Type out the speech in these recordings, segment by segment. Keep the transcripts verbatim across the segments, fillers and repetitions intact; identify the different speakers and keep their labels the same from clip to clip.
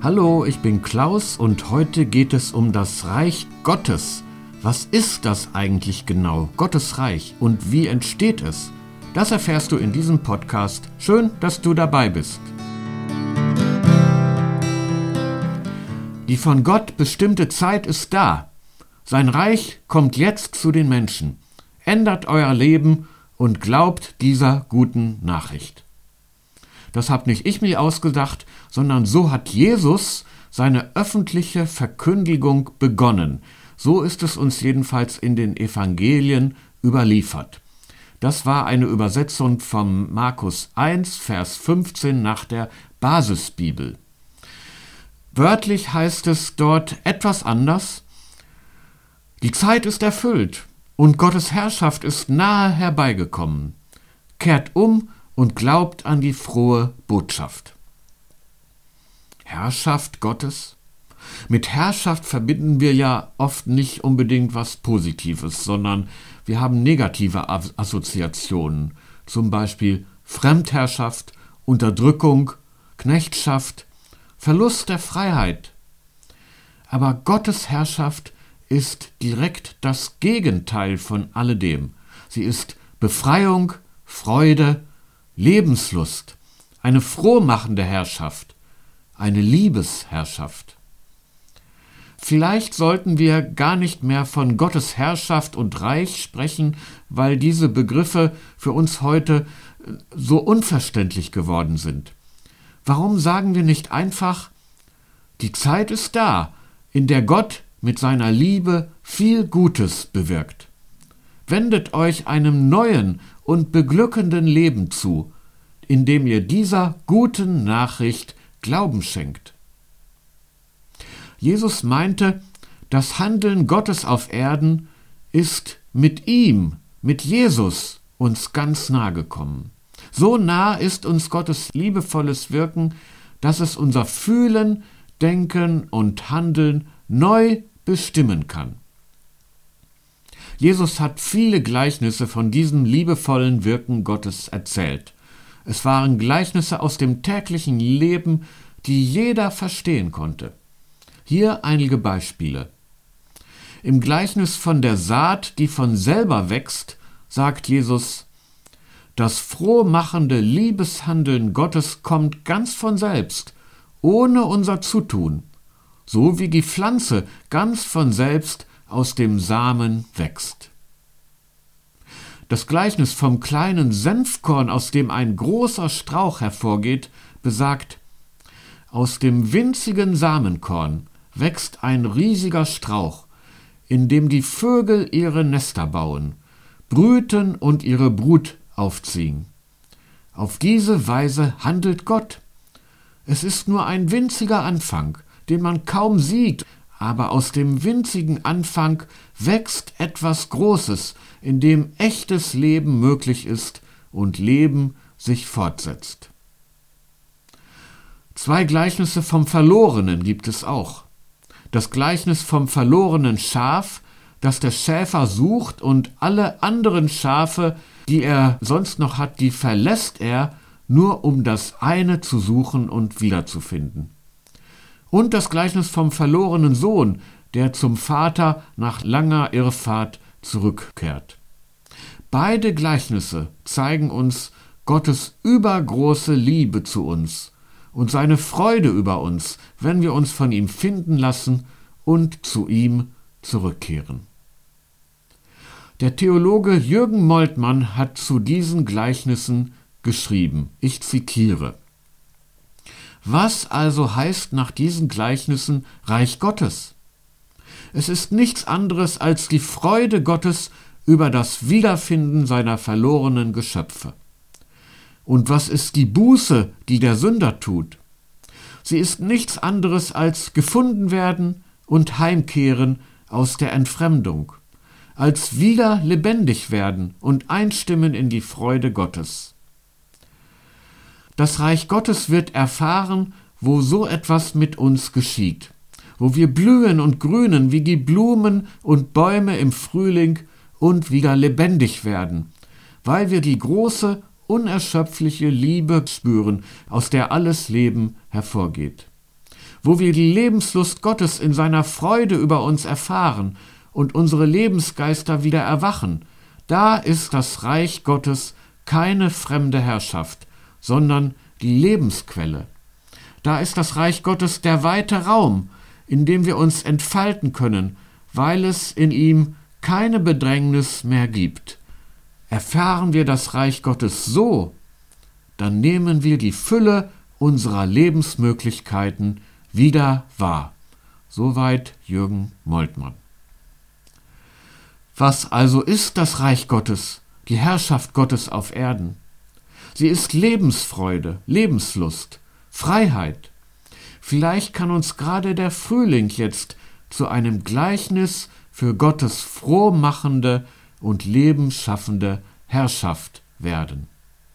Speaker 1: Hallo, ich bin Klaus und heute geht es um das Reich Gottes. Was ist das eigentlich genau, Gottes Reich, und wie entsteht es? Das erfährst du in diesem Podcast. Schön, dass du dabei bist. Die von Gott bestimmte Zeit ist da. Sein Reich kommt jetzt zu den Menschen. Ändert euer Leben und glaubt dieser guten Nachricht. Das habe nicht ich mir ausgedacht, sondern so hat Jesus seine öffentliche Verkündigung begonnen. So ist es uns jedenfalls in den Evangelien überliefert. Das war eine Übersetzung von Markus eins, Vers fünfzehn nach der Basisbibel. Wörtlich heißt es dort etwas anders. Die Zeit ist erfüllt und Gottes Herrschaft ist nahe herbeigekommen. Kehrt um und glaubt an die frohe Botschaft. Herrschaft Gottes? Mit Herrschaft verbinden wir ja oft nicht unbedingt was Positives, sondern wir haben negative Assoziationen, zum Beispiel Fremdherrschaft, Unterdrückung, Knechtschaft, Verlust der Freiheit. Aber Gottes Herrschaft ist direkt das Gegenteil von alledem. Sie ist Befreiung, Freude, Lebenslust, eine frohmachende Herrschaft, eine Liebesherrschaft. Vielleicht sollten wir gar nicht mehr von Gottes Herrschaft und Reich sprechen, weil diese Begriffe für uns heute so unverständlich geworden sind. Warum sagen wir nicht einfach, die Zeit ist da, in der Gott mit seiner Liebe viel Gutes bewirkt. Wendet euch einem neuen und beglückenden Leben zu, indem ihr dieser guten Nachricht Glauben schenkt. Jesus meinte, das Handeln Gottes auf Erden ist mit ihm, mit Jesus, uns ganz nahe gekommen. So nah ist uns Gottes liebevolles Wirken, dass es unser Fühlen, Denken und Handeln neu bestimmen kann. Jesus hat viele Gleichnisse von diesem liebevollen Wirken Gottes erzählt. Es waren Gleichnisse aus dem täglichen Leben, die jeder verstehen konnte. Hier einige Beispiele. Im Gleichnis von der Saat, die von selber wächst, sagt Jesus: Das frohmachende Liebeshandeln Gottes kommt ganz von selbst, ohne unser Zutun, so wie die Pflanze ganz von selbst aus dem Samen wächst. Das Gleichnis vom kleinen Senfkorn, aus dem ein großer Strauch hervorgeht, besagt: Aus dem winzigen Samenkorn wächst ein riesiger Strauch, in dem die Vögel ihre Nester bauen, brüten und ihre Brut aufziehen. Auf diese Weise handelt Gott. Es ist nur ein winziger Anfang, den man kaum sieht, aber aus dem winzigen Anfang wächst etwas Großes, in dem echtes Leben möglich ist und Leben sich fortsetzt. Zwei Gleichnisse vom Verlorenen gibt es auch. Das Gleichnis vom verlorenen Schaf, das der Schäfer sucht, und alle anderen Schafe, die er sonst noch hat, die verlässt er, nur um das eine zu suchen und wiederzufinden. Und das Gleichnis vom verlorenen Sohn, der zum Vater nach langer Irrfahrt zurückkehrt. Beide Gleichnisse zeigen uns Gottes übergroße Liebe zu uns und seine Freude über uns, wenn wir uns von ihm finden lassen und zu ihm zurückkehren. Der Theologe Jürgen Moltmann hat zu diesen Gleichnissen geschrieben, ich zitiere: Was also heißt nach diesen Gleichnissen Reich Gottes? Es ist nichts anderes als die Freude Gottes über das Wiederfinden seiner verlorenen Geschöpfe. Und was ist die Buße, die der Sünder tut? Sie ist nichts anderes als gefunden werden und heimkehren aus der Entfremdung, als wieder lebendig werden und einstimmen in die Freude Gottes. Das Reich Gottes wird erfahren, wo so etwas mit uns geschieht, wo wir blühen und grünen wie die Blumen und Bäume im Frühling und wieder lebendig werden, weil wir die große, unerschöpfliche Liebe spüren, aus der alles Leben hervorgeht. wo wir die Lebenslust Gottes in seiner Freude über uns erfahren und unsere Lebensgeister wieder erwachen, da ist das Reich Gottes keine fremde Herrschaft, sondern die Lebensquelle. Da ist das Reich Gottes der weite Raum, in dem wir uns entfalten können, weil es in ihm keine Bedrängnis mehr gibt. Erfahren wir das Reich Gottes so, dann nehmen wir die Fülle unserer Lebensmöglichkeiten wieder wahr. Soweit Jürgen Moltmann. Was also ist das Reich Gottes, die Herrschaft Gottes auf Erden? Sie ist Lebensfreude, Lebenslust, Freiheit. Vielleicht kann uns gerade der Frühling jetzt zu einem Gleichnis für Gottes frohmachende und lebensschaffende Herrschaft werden.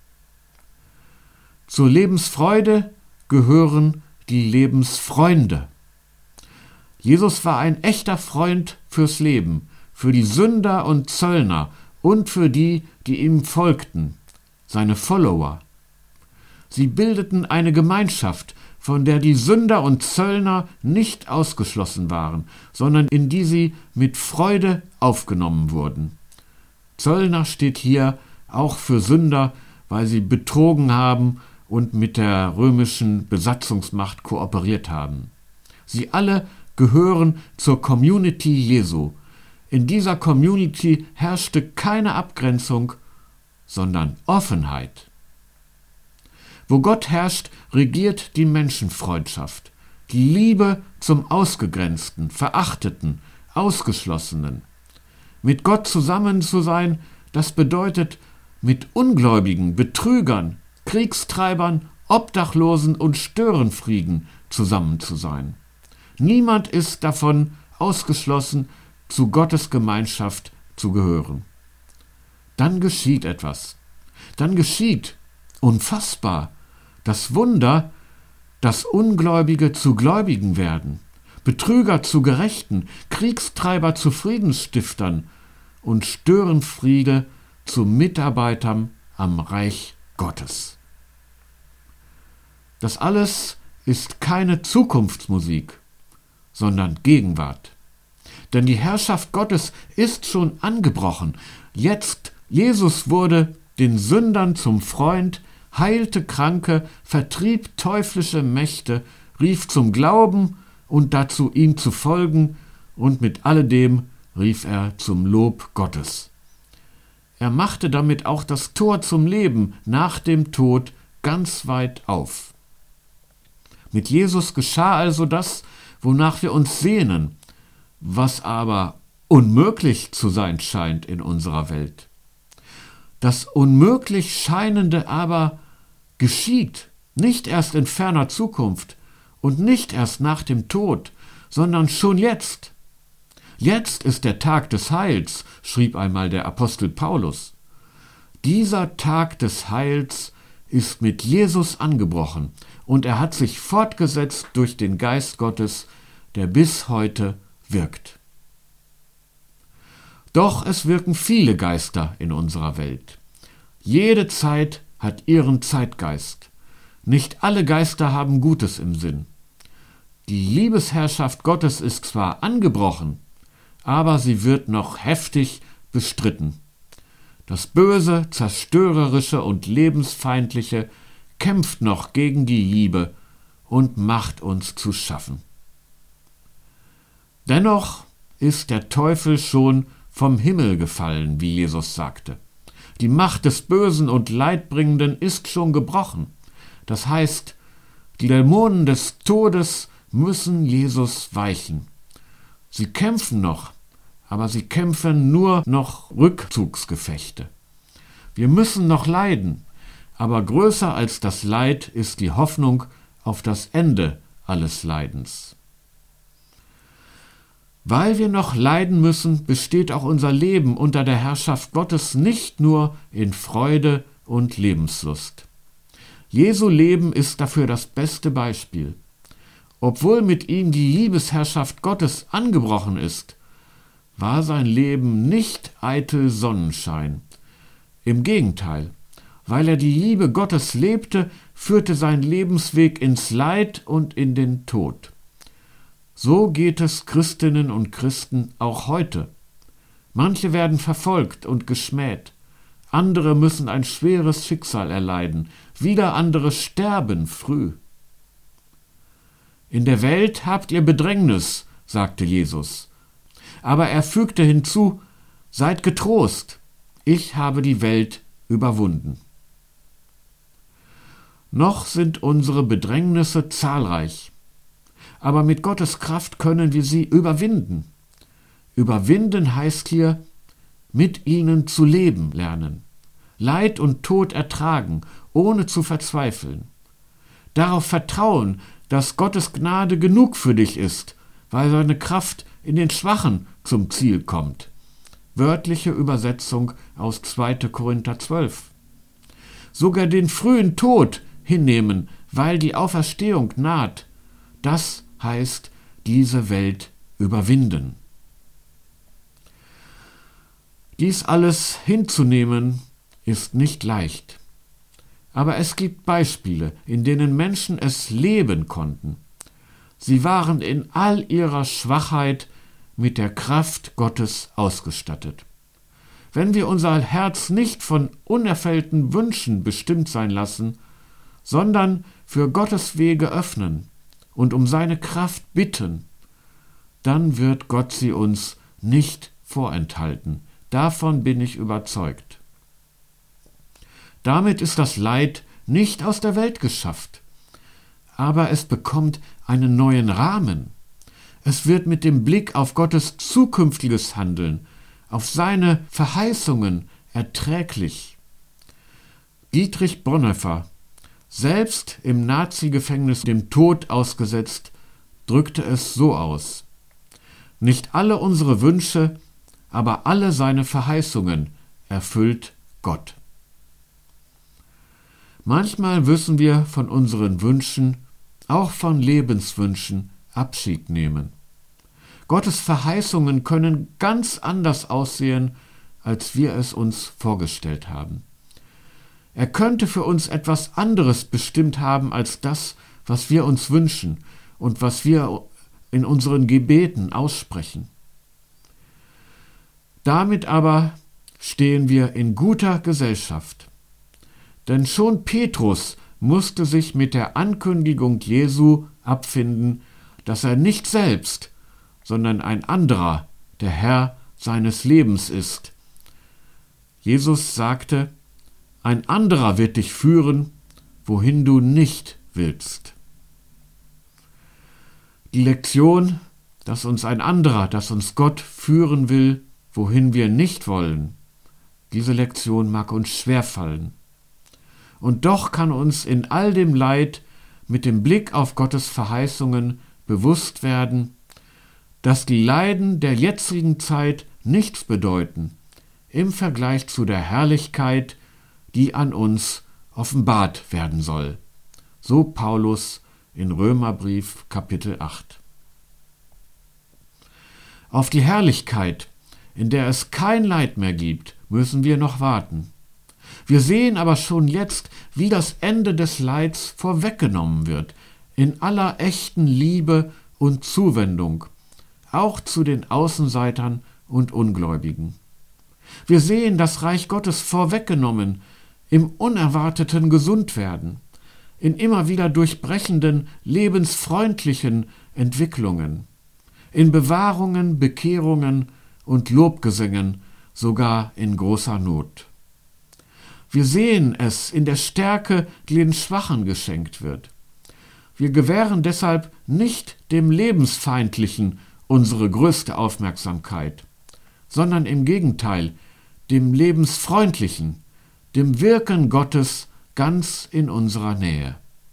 Speaker 1: Zur Lebensfreude gehören die Lebensfreunde. Jesus war ein echter Freund fürs Leben, für die Sünder und Zöllner und für die, die ihm folgten, seine Follower. Sie bildeten eine Gemeinschaft, von der die Sünder und Zöllner nicht ausgeschlossen waren, sondern in die sie mit Freude aufgenommen wurden. Zöllner steht hier auch für Sünder, weil sie betrogen haben und mit der römischen Besatzungsmacht kooperiert haben. Sie alle gehören zur Community Jesu. In dieser Community herrschte keine Abgrenzung, sondern Offenheit. Wo Gott herrscht, regiert die Menschenfreundschaft, die Liebe zum Ausgegrenzten, Verachteten, Ausgeschlossenen. Mit Gott zusammen zu sein, das bedeutet, mit Ungläubigen, Betrügern, Kriegstreibern, Obdachlosen und Störenfrieden zusammen zu sein. Niemand ist davon ausgeschlossen, zu Gottes Gemeinschaft zu gehören. Dann geschieht etwas. Dann geschieht, unfassbar, das Wunder, dass Ungläubige zu Gläubigen werden, Betrüger zu Gerechten, Kriegstreiber zu Friedensstiftern und Störenfriede zu Mitarbeitern am Reich Gottes. Das alles ist keine Zukunftsmusik, sondern Gegenwart. Denn die Herrschaft Gottes ist schon angebrochen. Jetzt, Jesus wurde den Sündern zum Freund, heilte Kranke, vertrieb teuflische Mächte, rief zum Glauben und dazu, ihm zu folgen, und mit alledem rief er zum Lob Gottes. Er machte damit auch das Tor zum Leben nach dem Tod ganz weit auf. Mit Jesus geschah also das, wonach wir uns sehnen, was aber unmöglich zu sein scheint in unserer Welt. Das unmöglich Scheinende aber geschieht, nicht erst in ferner Zukunft und nicht erst nach dem Tod, sondern schon jetzt. Jetzt ist der Tag des Heils, schrieb einmal der Apostel Paulus. Dieser Tag des Heils ist mit Jesus angebrochen und er hat sich fortgesetzt durch den Geist Gottes, der bis heute wirkt. Doch es wirken viele Geister in unserer Welt. Jede Zeit hat ihren Zeitgeist. Nicht alle Geister haben Gutes im Sinn. Die Liebesherrschaft Gottes ist zwar angebrochen, aber sie wird noch heftig bestritten. Das Böse, Zerstörerische und Lebensfeindliche kämpft noch gegen die Liebe und macht uns zu schaffen. Dennoch ist der Teufel schon vom Himmel gefallen, wie Jesus sagte. Die Macht des Bösen und Leidbringenden ist schon gebrochen. Das heißt, die Dämonen des Todes müssen Jesus weichen. Sie kämpfen noch, aber sie kämpfen nur noch Rückzugsgefechte. Wir müssen noch leiden, aber größer als das Leid ist die Hoffnung auf das Ende alles Leidens. Weil wir noch leiden müssen, besteht auch unser Leben unter der Herrschaft Gottes nicht nur in Freude und Lebenslust. Jesu Leben ist dafür das beste Beispiel. Obwohl mit ihm die Liebesherrschaft Gottes angebrochen ist, war sein Leben nicht eitel Sonnenschein. Im Gegenteil, weil er die Liebe Gottes lebte, führte sein Lebensweg ins Leid und in den Tod. So geht es Christinnen und Christen auch heute. Manche werden verfolgt und geschmäht, andere müssen ein schweres Schicksal erleiden, wieder andere sterben früh. In der Welt habt ihr Bedrängnis, sagte Jesus. Aber er fügte hinzu, seid getrost, ich habe die Welt überwunden. Noch sind unsere Bedrängnisse zahlreich, aber mit Gottes Kraft können wir sie überwinden. Überwinden heißt hier, mit ihnen zu leben lernen, Leid und Tod ertragen, ohne zu verzweifeln. Darauf vertrauen, dass Gottes Gnade genug für dich ist, weil seine Kraft in den Schwachen zum Ziel kommt. Wörtliche Übersetzung aus zweiter Korinther zwölf. Sogar den frühen Tod hinnehmen, weil die Auferstehung naht, das heißt, diese Welt überwinden. Dies alles hinzunehmen, ist nicht leicht. Aber es gibt Beispiele, in denen Menschen es leben konnten. Sie waren in all ihrer Schwachheit mit der Kraft Gottes ausgestattet. Wenn wir unser Herz nicht von unerfüllten Wünschen bestimmt sein lassen, sondern für Gottes Wege öffnen und um seine Kraft bitten, dann wird Gott sie uns nicht vorenthalten. Davon bin ich überzeugt. Damit ist das Leid nicht aus der Welt geschafft, aber es bekommt einen neuen Rahmen. Es wird mit dem Blick auf Gottes zukünftiges Handeln, auf seine Verheißungen erträglich. Dietrich Bonhoeffer, selbst im Nazi-Gefängnis dem Tod ausgesetzt, drückte es so aus: Nicht alle unsere Wünsche, aber alle seine Verheißungen erfüllt Gott. Manchmal müssen wir von unseren Wünschen, auch von Lebenswünschen, Abschied nehmen. Gottes Verheißungen können ganz anders aussehen, als wir es uns vorgestellt haben. Er könnte für uns etwas anderes bestimmt haben als das, was wir uns wünschen und was wir in unseren Gebeten aussprechen. Damit aber stehen wir in guter Gesellschaft. Denn schon Petrus musste sich mit der Ankündigung Jesu abfinden, dass er nicht selbst, sondern ein anderer der Herr seines Lebens ist. Jesus sagte, ein anderer wird dich führen, wohin du nicht willst. Die Lektion, dass uns ein anderer, dass uns Gott führen will, wohin wir nicht wollen, diese Lektion mag uns schwerfallen. Und doch kann uns in all dem Leid mit dem Blick auf Gottes Verheißungen bewusst werden, dass die Leiden der jetzigen Zeit nichts bedeuten im Vergleich zu der Herrlichkeit, die an uns offenbart werden soll. So Paulus in Römerbrief Kapitel acht. Auf die Herrlichkeit, in der es kein Leid mehr gibt, müssen wir noch warten. Wir sehen aber schon jetzt, wie das Ende des Leids vorweggenommen wird, in aller echten Liebe und Zuwendung, auch zu den Außenseitern und Ungläubigen. Wir sehen das Reich Gottes vorweggenommen, im unerwarteten Gesundwerden, in immer wieder durchbrechenden, lebensfreundlichen Entwicklungen, in Bewahrungen, Bekehrungen und Lobgesängen, sogar in großer Not. Wir sehen es in der Stärke, die den Schwachen geschenkt wird. Wir gewähren deshalb nicht dem Lebensfeindlichen unsere größte Aufmerksamkeit, sondern im Gegenteil dem Lebensfreundlichen, dem Wirken Gottes ganz in unserer Nähe.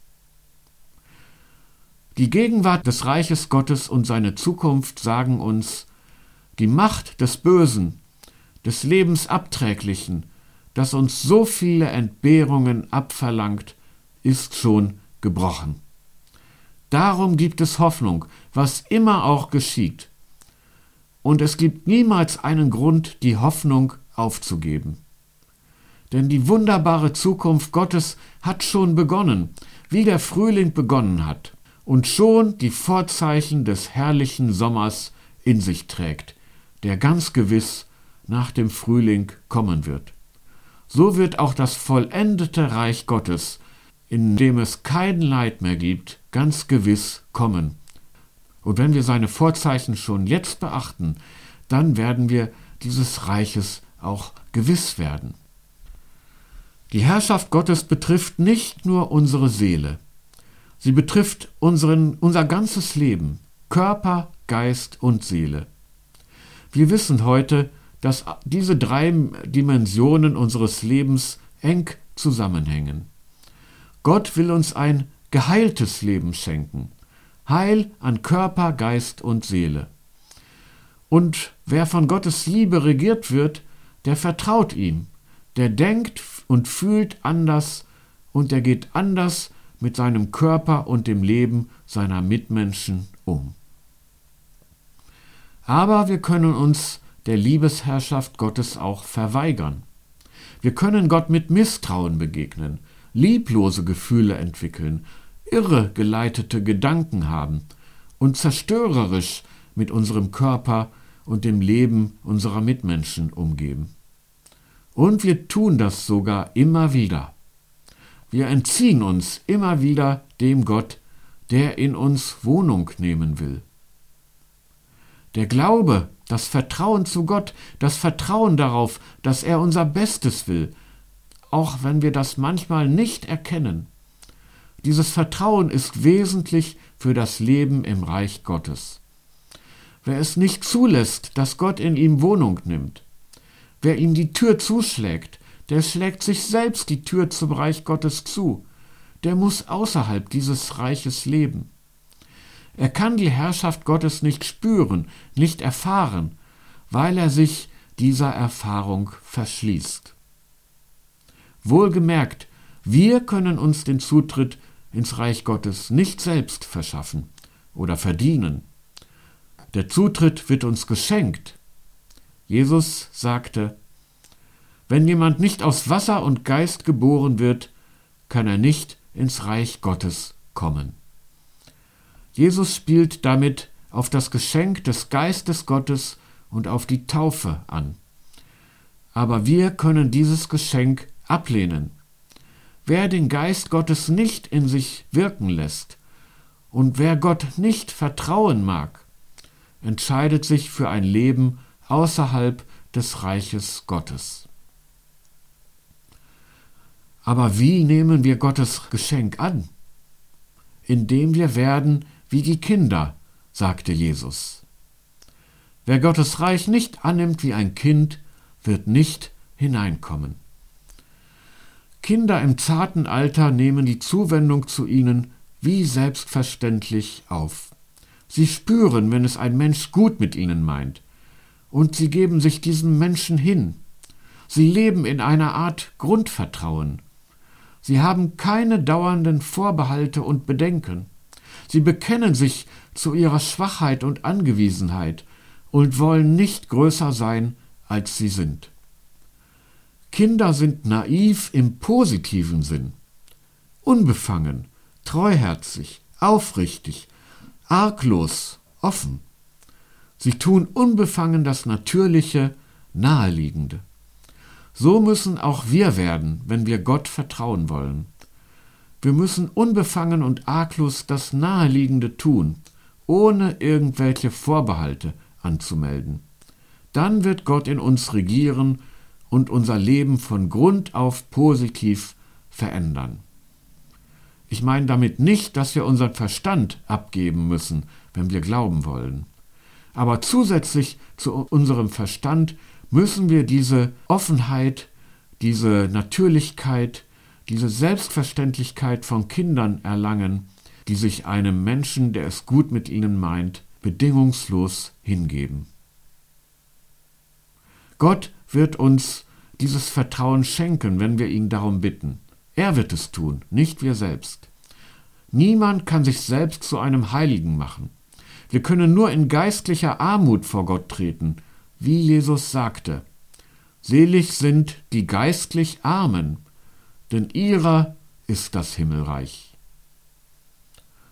Speaker 1: Die Gegenwart des Reiches Gottes und seine Zukunft sagen uns, die Macht des Bösen, des Lebensabträglichen, das uns so viele Entbehrungen abverlangt, ist schon gebrochen. Darum gibt es Hoffnung, was immer auch geschieht. Und es gibt niemals einen Grund, die Hoffnung aufzugeben. Denn die wunderbare Zukunft Gottes hat schon begonnen, wie der Frühling begonnen hat. und schon die Vorzeichen des herrlichen Sommers in sich trägt, der ganz gewiss nach dem Frühling kommen wird. So wird auch das vollendete Reich Gottes, in dem es kein Leid mehr gibt, ganz gewiss kommen. Und wenn wir seine Vorzeichen schon jetzt beachten, dann werden wir dieses Reiches auch gewiss werden. Die Herrschaft Gottes betrifft nicht nur unsere Seele. Sie betrifft unseren, unser ganzes Leben, Körper, Geist und Seele. Wir wissen heute, dass diese drei Dimensionen unseres Lebens eng zusammenhängen. Gott will uns ein geheiltes Leben schenken. Heil an Körper, Geist und Seele. Und wer von Gottes Liebe regiert wird, der vertraut ihm. Der denkt und fühlt anders und der geht anders mit seinem Körper und dem Leben seiner Mitmenschen um. Aber wir können uns der Liebesherrschaft Gottes auch verweigern. Wir können Gott mit Misstrauen begegnen, lieblose Gefühle entwickeln, irre geleitete Gedanken haben und zerstörerisch mit unserem Körper und dem Leben unserer Mitmenschen umgehen. Und wir tun das sogar immer wieder. Wir entziehen uns immer wieder dem Gott, der in uns Wohnung nehmen will. Der Glaube, das Vertrauen zu Gott, das Vertrauen darauf, dass er unser Bestes will, auch wenn wir das manchmal nicht erkennen. Dieses Vertrauen ist wesentlich für das Leben im Reich Gottes. Wer es nicht zulässt, dass Gott in ihm Wohnung nimmt, wer ihm die Tür zuschlägt, der schlägt sich selbst die Tür zum Reich Gottes zu. Der muss außerhalb dieses Reiches leben. Er kann die Herrschaft Gottes nicht spüren, nicht erfahren, weil er sich dieser Erfahrung verschließt. Wohlgemerkt, wir können uns den Zutritt ins Reich Gottes nicht selbst verschaffen oder verdienen. Der Zutritt wird uns geschenkt. Jesus sagte, wenn jemand nicht aus Wasser und Geist geboren wird, kann er nicht ins Reich Gottes kommen. Jesus spielt damit auf das Geschenk des Geistes Gottes und auf die Taufe an. Aber wir können dieses Geschenk ablehnen. Wer den Geist Gottes nicht in sich wirken lässt und wer Gott nicht vertrauen mag, entscheidet sich für ein Leben außerhalb des Reiches Gottes. Aber wie nehmen wir Gottes Geschenk an? Indem wir werden wie die Kinder, sagte Jesus. Wer Gottes Reich nicht annimmt wie ein Kind, wird nicht hineinkommen. Kinder im zarten Alter nehmen die Zuwendung zu ihnen wie selbstverständlich auf. Sie spüren, wenn es ein Mensch gut mit ihnen meint, und sie geben sich diesem Menschen hin. Sie leben in einer Art Grundvertrauen. Sie haben keine dauernden Vorbehalte und Bedenken. Sie bekennen sich zu ihrer Schwachheit und Angewiesenheit und wollen nicht größer sein, als sie sind. Kinder sind naiv im positiven Sinn, unbefangen, treuherzig, aufrichtig, arglos, offen. Sie tun unbefangen das Natürliche, Naheliegende. So müssen auch wir werden, wenn wir Gott vertrauen wollen. Wir müssen unbefangen und arglos das Naheliegende tun, ohne irgendwelche Vorbehalte anzumelden. Dann wird Gott in uns regieren und unser Leben von Grund auf positiv verändern. Ich meine damit nicht, dass wir unseren Verstand abgeben müssen, wenn wir glauben wollen. Aber zusätzlich zu unserem Verstand müssen wir diese Offenheit, diese Natürlichkeit, diese Selbstverständlichkeit von Kindern erlangen, die sich einem Menschen, der es gut mit ihnen meint, bedingungslos hingeben. Gott wird uns dieses Vertrauen schenken, wenn wir ihn darum bitten. Er wird es tun, nicht wir selbst. Niemand kann sich selbst zu einem Heiligen machen. Wir können nur in geistlicher Armut vor Gott treten, wie Jesus sagte. Selig sind die geistlich Armen, denn ihrer ist das Himmelreich.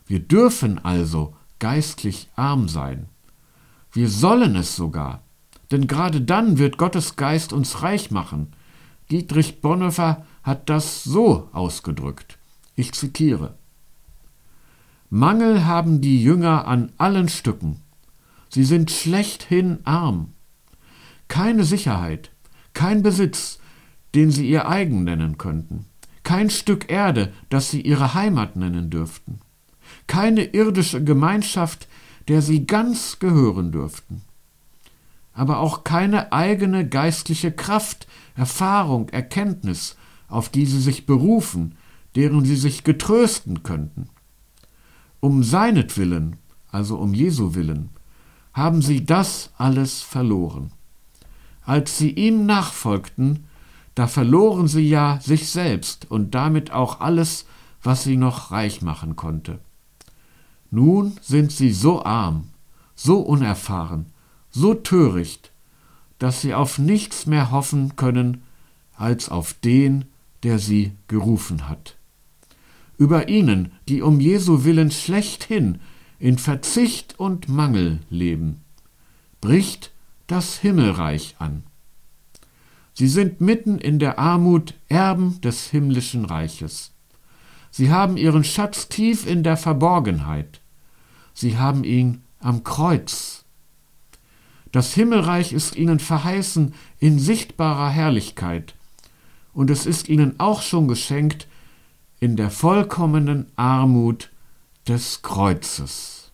Speaker 1: Wir dürfen also geistlich arm sein. Wir sollen es sogar, denn gerade dann wird Gottes Geist uns reich machen. Dietrich Bonhoeffer hat das so ausgedrückt. Ich zitiere: Mangel haben die Jünger an allen Stücken. Sie sind schlechthin arm. Keine Sicherheit, kein Besitz, den sie ihr eigen nennen könnten. Kein Stück Erde, das sie ihre Heimat nennen dürften. Keine irdische Gemeinschaft, der sie ganz gehören dürften. Aber auch keine eigene geistliche Kraft, Erfahrung, Erkenntnis, auf die sie sich berufen, deren sie sich getrösten könnten. Um seinetwillen, also um Jesu willen, haben sie das alles verloren. Als sie ihm nachfolgten, da verloren sie ja sich selbst und damit auch alles, was sie noch reich machen konnte. Nun sind sie so arm, so unerfahren, so töricht, dass sie auf nichts mehr hoffen können, als auf den, der sie gerufen hat. Über ihnen, die um Jesu willen schlechthin in Verzicht und Mangel leben, bricht das Himmelreich an. Sie sind mitten in der Armut Erben des himmlischen Reiches. Sie haben ihren Schatz tief in der Verborgenheit. Sie haben ihn am Kreuz. Das Himmelreich ist ihnen verheißen in sichtbarer Herrlichkeit, und es ist ihnen auch schon geschenkt in der vollkommenen Armut des Kreuzes.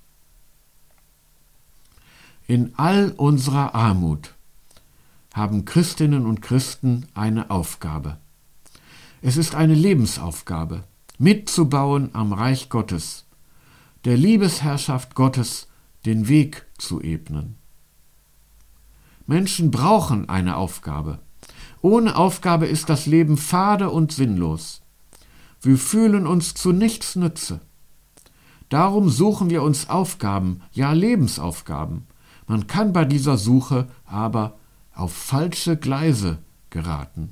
Speaker 1: In all unserer Armut haben Christinnen und Christen eine Aufgabe. Es ist eine Lebensaufgabe, mitzubauen am Reich Gottes, der Liebesherrschaft Gottes den Weg zu ebnen. Menschen brauchen eine Aufgabe. Ohne Aufgabe ist das Leben fade und sinnlos. Wir fühlen uns zu nichts nütze. Darum suchen wir uns Aufgaben, ja Lebensaufgaben. Man kann bei dieser Suche aber auf falsche Gleise geraten.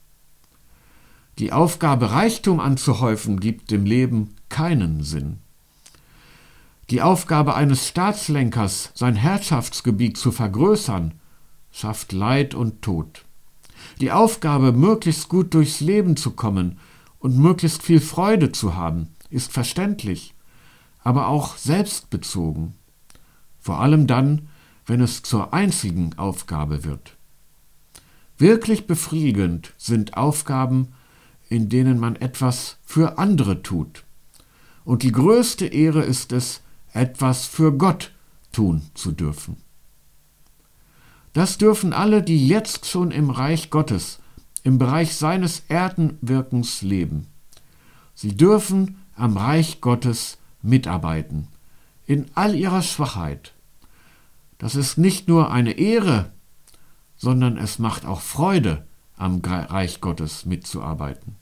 Speaker 1: Die Aufgabe, Reichtum anzuhäufen, gibt dem Leben keinen Sinn. Die Aufgabe eines Staatslenkers, sein Herrschaftsgebiet zu vergrößern, schafft Leid und Tod. Die Aufgabe, möglichst gut durchs Leben zu kommen und möglichst viel Freude zu haben, ist verständlich, aber auch selbstbezogen. Vor allem dann, wenn es zur einzigen Aufgabe wird. Wirklich befriedigend sind Aufgaben, in denen man etwas für andere tut. Und die größte Ehre ist es, etwas für Gott tun zu dürfen. Das dürfen alle, die jetzt schon im Reich Gottes, im Bereich seines Erdenwirkens leben. Sie dürfen am Reich Gottes mitarbeiten, in all ihrer Schwachheit. Das ist nicht nur eine Ehre, sondern es macht auch Freude, am Reich Gottes mitzuarbeiten.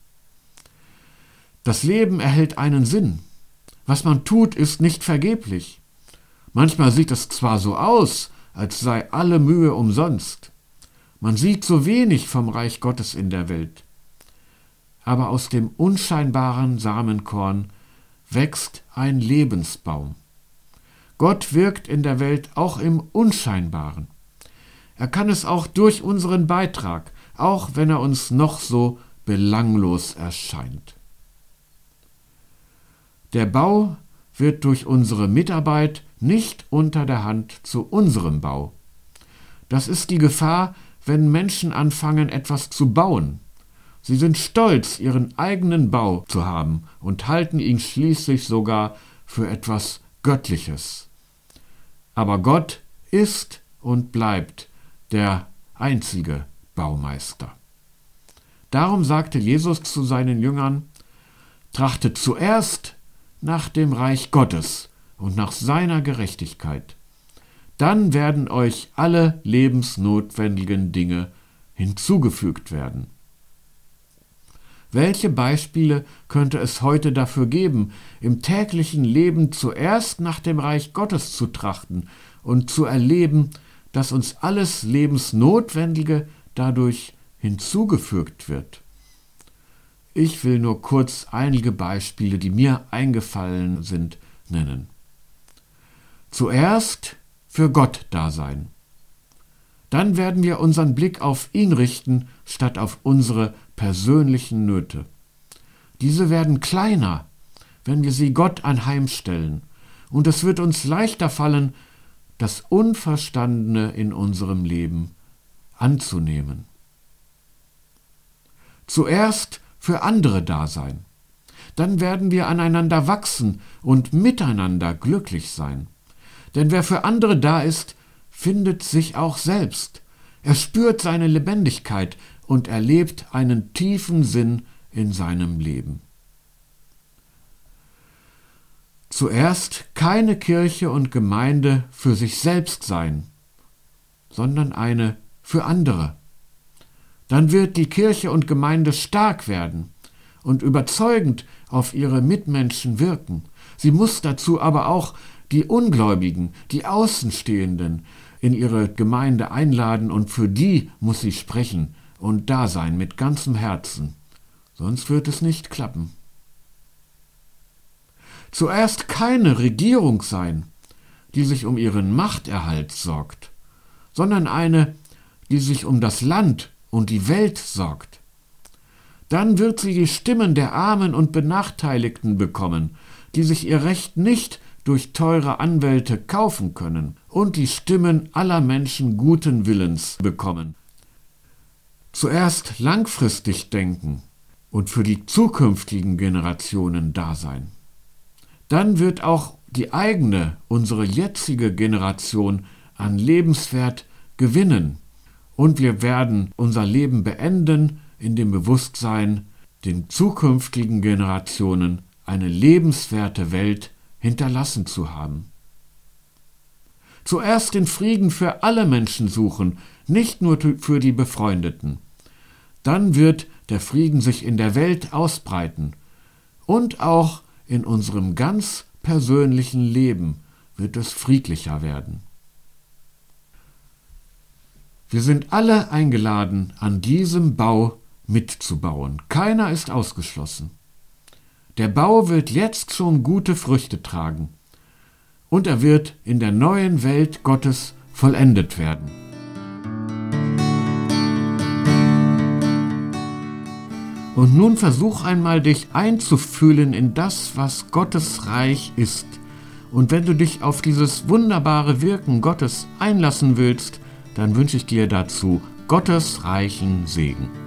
Speaker 1: Das Leben erhält einen Sinn. Was man tut, ist nicht vergeblich. Manchmal sieht es zwar so aus, als sei alle Mühe umsonst. Man sieht so wenig vom Reich Gottes in der Welt. Aber aus dem unscheinbaren Samenkorn wächst ein Lebensbaum. Gott wirkt in der Welt auch im Unscheinbaren. Er kann es auch durch unseren Beitrag, auch wenn er uns noch so belanglos erscheint. Der Bau wird durch unsere Mitarbeit nicht unter der Hand zu unserem Bau. Das ist die Gefahr, wenn Menschen anfangen, etwas zu bauen. Sie sind stolz, ihren eigenen Bau zu haben und halten ihn schließlich sogar für etwas Göttliches. Aber Gott ist und bleibt der einzige Baumeister. Darum sagte Jesus zu seinen Jüngern: Trachtet zuerst nach dem Reich Gottes und nach seiner Gerechtigkeit. Dann werden euch alle lebensnotwendigen Dinge hinzugefügt werden. Welche Beispiele könnte es heute dafür geben, im täglichen Leben zuerst nach dem Reich Gottes zu trachten und zu erleben, dass uns alles Lebensnotwendige dadurch hinzugefügt wird? Ich will nur kurz einige Beispiele, die mir eingefallen sind, nennen. Zuerst für Gott da sein. Dann werden wir unseren Blick auf ihn richten, statt auf unsere persönlichen Nöte. Diese werden kleiner, wenn wir sie Gott anheimstellen, und es wird uns leichter fallen, das Unverstandene in unserem Leben anzunehmen. Zuerst für andere da sein. Dann werden wir aneinander wachsen und miteinander glücklich sein. Denn wer für andere da ist, findet sich auch selbst. Er spürt seine Lebendigkeit und erlebt einen tiefen Sinn in seinem Leben. Zuerst keine Kirche und Gemeinde für sich selbst sein, sondern eine für andere. Dann wird die Kirche und Gemeinde stark werden und überzeugend auf ihre Mitmenschen wirken. Sie muss dazu aber auch die Ungläubigen, die Außenstehenden in ihre Gemeinde einladen, und für die muss sie sprechen und da sein mit ganzem Herzen. Sonst wird es nicht klappen. Zuerst keine Regierung sein, die sich um ihren Machterhalt sorgt, sondern eine, die sich um das Land und die Welt sorgt. Dann wird sie die Stimmen der Armen und Benachteiligten bekommen, die sich ihr Recht nicht durch teure Anwälte kaufen können, und die Stimmen aller Menschen guten Willens bekommen. Zuerst langfristig denken und für die zukünftigen Generationen da sein. Dann wird auch die eigene, unsere jetzige Generation an Lebenswert gewinnen, und wir werden unser Leben beenden in dem Bewusstsein, den zukünftigen Generationen eine lebenswerte Welt hinterlassen zu haben. Zuerst den Frieden für alle Menschen suchen, nicht nur für die Befreundeten. Dann wird der Frieden sich in der Welt ausbreiten, und auch in unserem ganz persönlichen Leben wird es friedlicher werden. Wir sind alle eingeladen, an diesem Bau mitzubauen. Keiner ist ausgeschlossen. Der Bau wird jetzt schon gute Früchte tragen, und er wird in der neuen Welt Gottes vollendet werden. Und nun versuch einmal, dich einzufühlen in das, was Gottes Reich ist. Und wenn du dich auf dieses wunderbare Wirken Gottes einlassen willst, dann wünsche ich dir dazu Gottes reichen Segen.